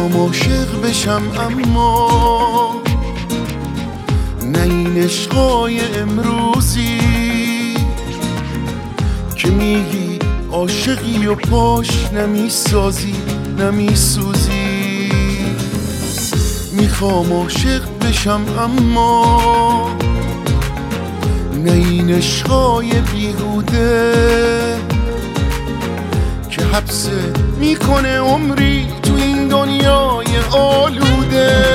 میخوام عاشق بشم اما نه این عشقای امروزی که میگی عاشقی و پاش نمیسازی نمیسوزی. میخوام عاشق بشم اما نه این عشقای بیهوده که حبس میکنه عمری تو این دنیای آلوده.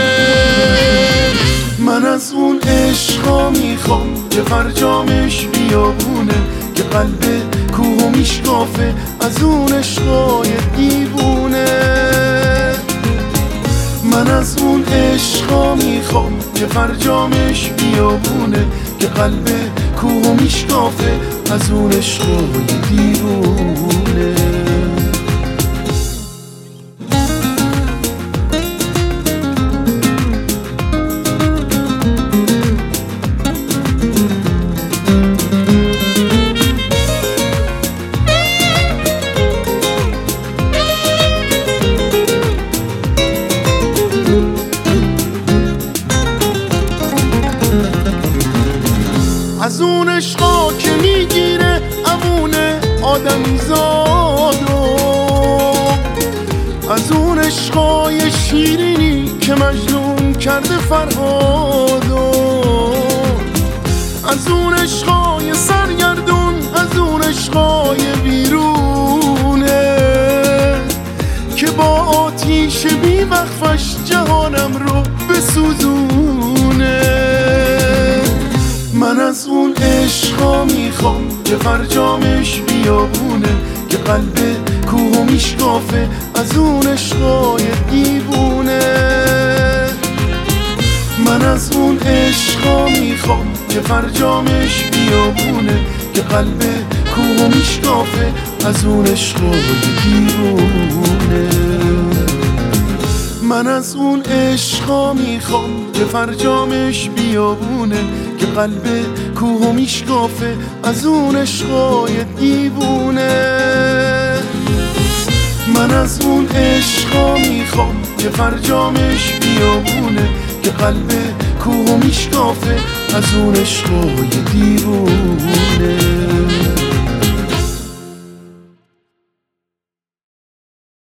من از اون عشقا میخوام که فرجامش بیابونه، که قلب کوه میشکافه از اون عشقای دیوونه. من از اون عشقا میخوام که فرجامش بیابونه، که قلب کوه میشکافه از اون عشقای دیوونه. از اون عشقا که میگیره امون آدمی زادو، از اون عشقای شیرینی که مجنون کرده فرهادو، از اون عشقای سرگردون، از اون عشقای بیرونه که با آتیش بیوقفش جهانم رو بسوزونه. من از اون عشقا میخوام که فرجامش بیابونه، که قلب کوه میشکافه از اون عشقای دیوونه. من از اون عشقا میخوام که فرجامش بیابونه، که قلب کوه میشکافه از اون عشقای دیوونه. من از اون عشقا میخوام که فرجامش بیابونه، که قلب کوه میشکافه از اون عشقای دیوونه. من از اون عشقا میخوام که فرجامش بیابونه، که قلب کوه میشکافه از اون عشقای دیوونه.